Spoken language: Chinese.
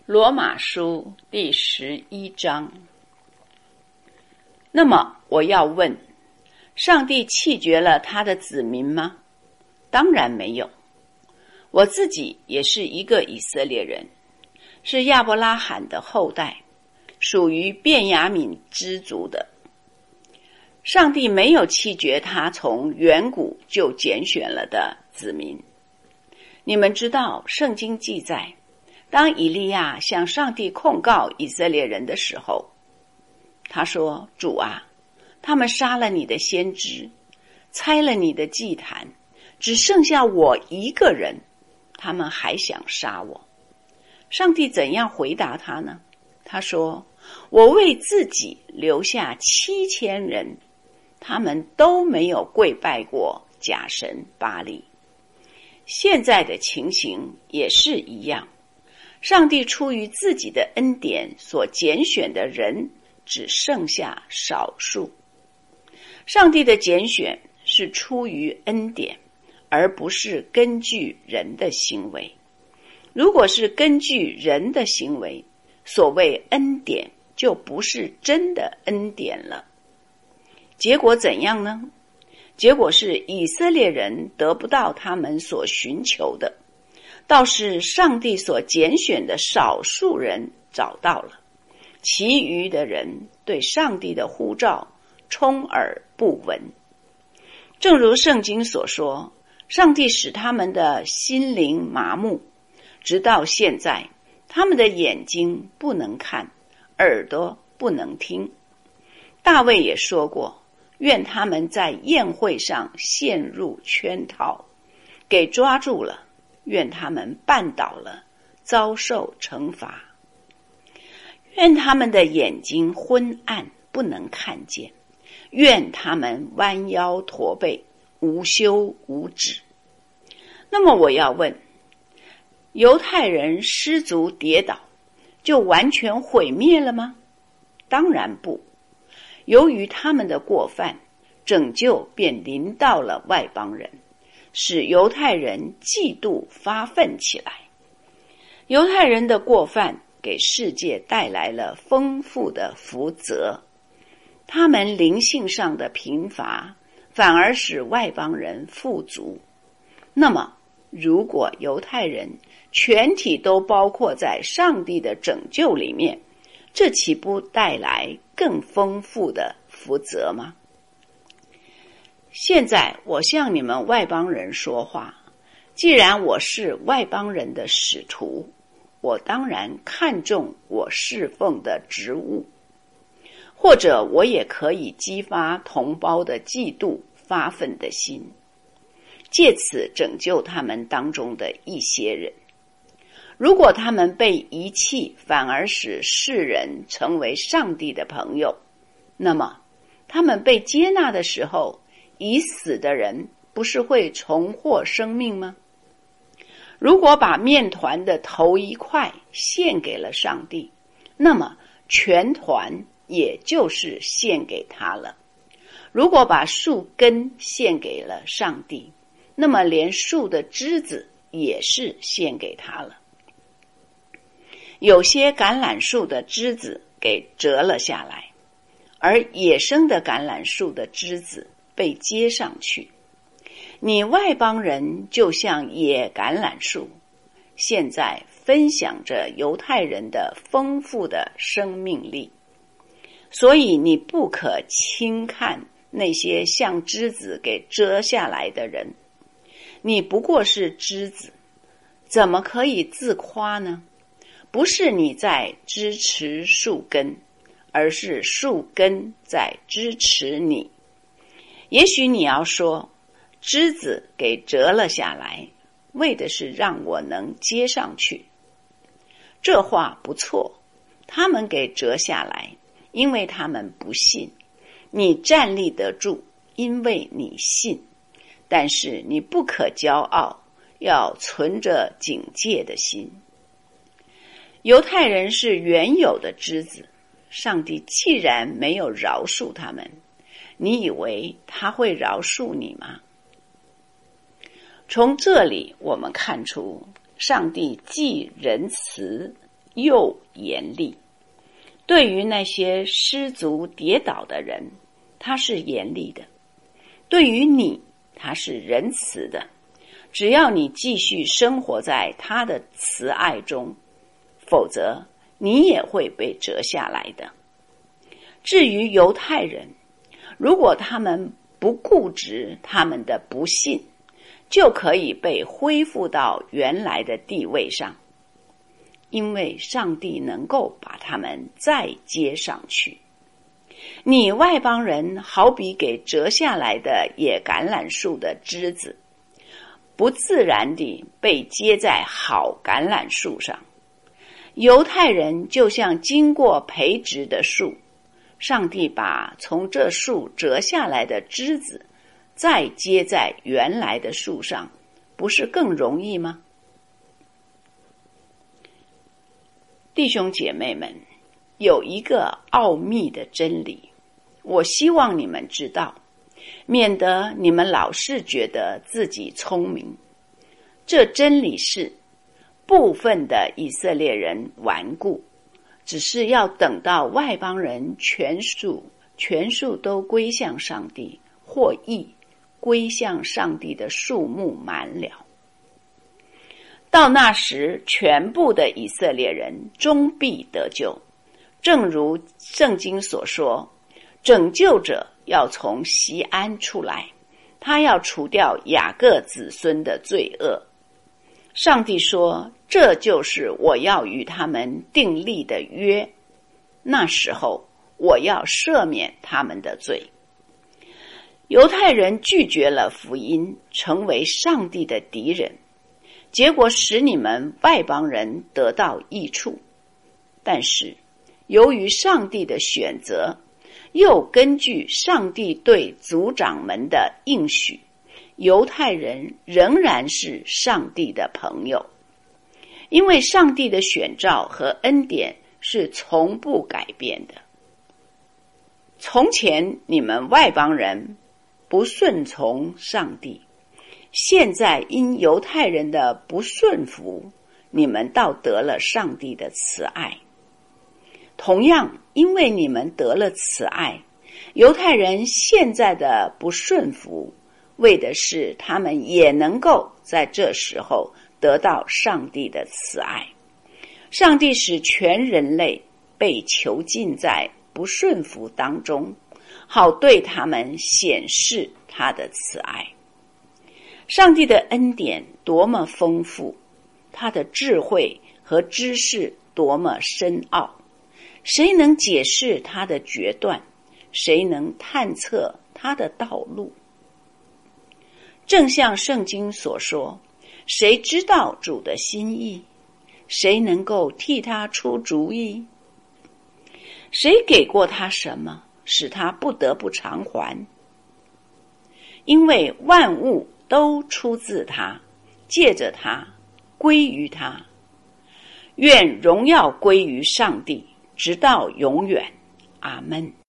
罗马书第11章。那么我要问，上帝弃绝了他的子民吗？当然没有。我自己也是一个以色列人，是亚伯拉罕的后代，属于便雅悯支族的。上帝没有弃绝他从远古就拣选了的子民。你们知道圣经记载，当以利亚向上帝控告以色列人的时候，他说：主啊，他们杀了你的先知，拆了你的祭坛，只剩下我一个人，他们还想杀我。上帝怎样回答他呢？他说：我为自己留下7000人，他们都没有跪拜过假神巴力。现在的情形也是一样，上帝出于自己的恩典所拣选的人只剩下少数。上帝的拣选是出于恩典，而不是根据人的行为。如果是根据人的行为，所谓恩典就不是真的恩典了。结果怎样呢？结果是以色列人得不到他们所寻求的，倒是上帝所拣选的少数人找到了，其余的人对上帝的呼召充耳不闻。正如圣经所说，上帝使他们的心灵麻木，直到现在，他们的眼睛不能看，耳朵不能听。大卫也说过，愿他们在宴会上陷入圈套，给抓住了，愿他们绊倒了，遭受惩罚。愿他们的眼睛昏暗，不能看见，愿他们弯腰驼背，无休无止。那么我要问，犹太人失足跌倒，就完全毁灭了吗？当然不。由于他们的过犯，拯救便临到了外邦人，使犹太人嫉妒发愤起来。犹太人的过犯给世界带来了丰富的福泽，他们灵性上的贫乏反而使外邦人富足。那么如果犹太人全体都包括在上帝的拯救里面，这岂不带来更丰富的福泽吗？现在我向你们外邦人说话，既然我是外邦人的使徒，我当然看重我侍奉的职务，或者我也可以激发同胞的嫉妒发愤的心，借此拯救他们当中的一些人。如果他们被遗弃，反而使世人成为上帝的朋友，那么他们被接纳的时候，已死的人不是会重获生命吗？如果把面团的头一块献给了上帝，那么全团也就是献给他了。如果把树根献给了上帝，那么连树的枝子也是献给他了。有些橄榄树的枝子给折了下来，而野生的橄榄树的枝子被接上去。你外邦人就像野橄榄树，现在分享着犹太人的丰富的生命力，所以你不可轻看那些像枝子给折下来的人。你不过是枝子，怎么可以自夸呢？不是你在支持树根，而是树根在支持你。也许你要说，枝子给折了下来，为的是让我能接上去。这话不错，他们给折下来，因为他们不信。你站立得住，因为你信。但是你不可骄傲，要存着警戒的心。犹太人是原有的枝子，上帝既然没有饶恕他们，你以为他会饶恕你吗？从这里我们看出，上帝既仁慈又严厉。对于那些失足跌倒的人，他是严厉的；对于你，他是仁慈的。只要你继续生活在他的慈爱中，否则你也会被折下来的。至于犹太人，如果他们不固执他们的不信，就可以被恢复到原来的地位上，因为上帝能够把他们再接上去。你外邦人好比给折下来的野橄榄树的枝子，不自然地被接在好橄榄树上。犹太人就像经过培植的树，上帝把从这树折下来的枝子再接在原来的树上，不是更容易吗？弟兄姐妹们，有一个奥秘的真理，我希望你们知道，免得你们老是觉得自己聪明。这真理是，部分的以色列人顽固，只是要等到外邦人全数都归向上帝，或亦归向上帝的数目满了。到那时，全部的以色列人终必得救，正如圣经所说，拯救者要从锡安出来，他要除掉雅各子孙的罪恶。上帝说，这就是我要与他们订立的约，那时候我要赦免他们的罪。犹太人拒绝了福音，成为上帝的敌人，结果使你们外邦人得到益处。但是由于上帝的选择，又根据上帝对族长们的应许，犹太人仍然是上帝的朋友。因为上帝的选召和恩典是从不改变的。从前你们外邦人不顺从上帝，现在因犹太人的不顺服，你们倒得了上帝的慈爱。同样，因为你们得了慈爱，犹太人现在的不顺服，为的是他们也能够在这时候得到上帝的慈爱。上帝使全人类被囚禁在不顺服当中，好对他们显示他的慈爱。上帝的恩典多么丰富，他的智慧和知识多么深奥，谁能解释他的决断？谁能探测他的道路？正像圣经所说，谁知道主的心意？谁能够替他出主意？谁给过他什么，使他不得不偿还？因为万物都出自他，借着他，归于他。愿荣耀归于上帝，直到永远。阿们。